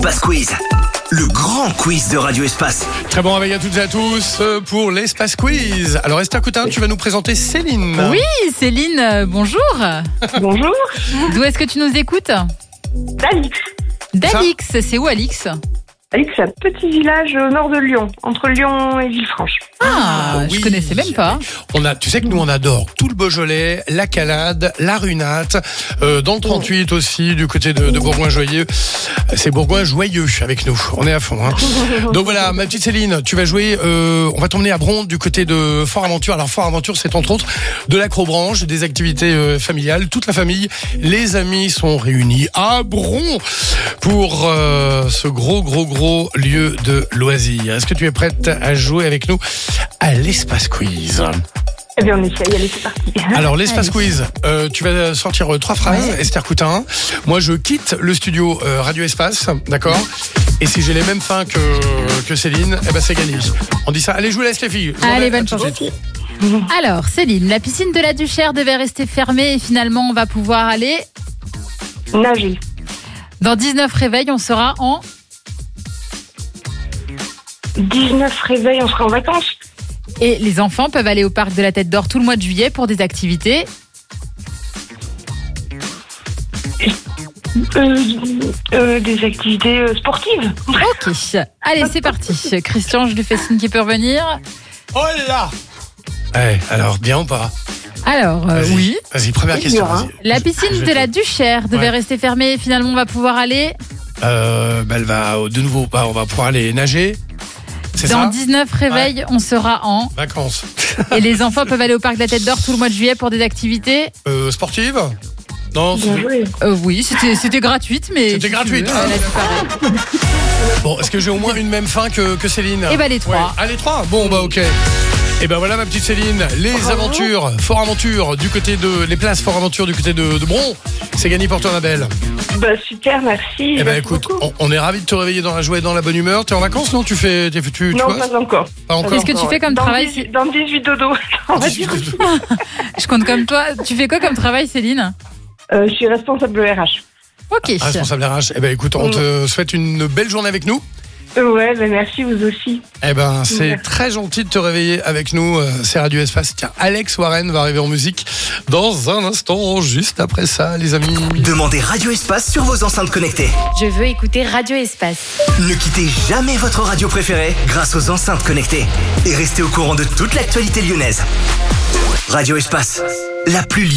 l'Espace Quiz. Le grand quiz de Radio Espace. Très bon réveil à toutes et à tous pour l'Espace Quiz. Alors Esther Coutin, tu vas nous présenter Céline. Oui, Céline, bonjour. Bonjour. D'où est-ce que tu nous écoutes? D'Alix. D'Alix, c'est où Alix? Alix, c'est un petit village au nord de Lyon, entre Lyon et Villefranche. Ah, je connaissais même pas. Tu sais que nous on adore tout le Beaujolais, la Calade, la Runate, dans le 38 aussi, du côté de Bourgoin-Joyeux. C'est Bourgoin-Joyeux avec nous, on est à fond. Hein. Donc voilà, ma petite Céline, tu vas jouer, on va t'emmener à Bron du côté de Fort Aventure. Alors Fort Aventure, c'est entre autres de l'acrobranche, des activités familiales. Toute la famille, les amis sont réunis à Bron pour ce gros lieu de loisirs. Est-ce que tu es prête à jouer avec nous à l'Espace Quiz? Eh bien, on essaye, allez, c'est parti. Alors, l'Espace Quiz, tu vas sortir 3 phrases, Esther Coutin. Moi, je quitte le studio Radio Espace, d'accord? Et si j'ai les mêmes fins que Céline, eh ben c'est gagné. On dit ça. Allez, je vous laisse les filles. Allez, bonne chance. Alors, Céline, la piscine de la Duchère devait rester fermée et finalement, on va pouvoir aller Nager. Dans 19 réveils, on sera en 19 réveils, on sera en vacances. Et les enfants peuvent aller au parc de la Tête d'Or tout le mois de juillet pour des activités. Des activités sportives. Ok. Allez, c'est parti. Christian, je lui fais signe qu'il peut revenir. Oh là! Alors, bien ou pas? Alors, oui. Vas-y, première question. Vas-y. La piscine de la Duchère devait rester fermée et finalement, on va pouvoir aller Elle va de nouveau, on va pouvoir aller nager. C'est Dans ça 19 réveils, on sera en vacances. Et les enfants peuvent aller au parc de la Tête d'Or tout le mois de juillet pour des activités sportives? Non, Bien joué. oui, c'était gratuite, mais C'était si gratuite. tu veux, elle a dit pareil. Bon, est-ce que j'ai au moins une même fin que Céline? Eh ben, les 3. Ouais. Ah, les 3? Bon, bah ok. Et ben voilà ma petite Céline, les aventures, Fort Aventure du côté de les places Fort Aventure du côté de Bron. C'est gagné pour toi ma belle. Bah super, merci. Et ben écoute, on est ravis de te réveiller dans la joie et dans la bonne humeur. T'es en vacances non? Tu Non, vois pas encore. Pas encore. Qu'est-ce que tu fais comme travail Dans 18 dodo. On va dire. Je compte comme toi. Tu fais quoi comme travail, Céline? Je suis responsable RH. Ok. Responsable RH. Eh ben écoute, on te souhaite une belle journée avec nous. Ouais, ben merci, vous aussi. Eh ben, c'est très gentil de te réveiller avec nous. C'est Radio Espace. Tiens, Alex Warren va arriver en musique dans un instant, juste après ça, les amis. Demandez Radio Espace sur vos enceintes connectées. Je veux écouter Radio Espace. Ne quittez jamais votre radio préférée grâce aux enceintes connectées. Et restez au courant de toute l'actualité lyonnaise. Radio Espace, la plus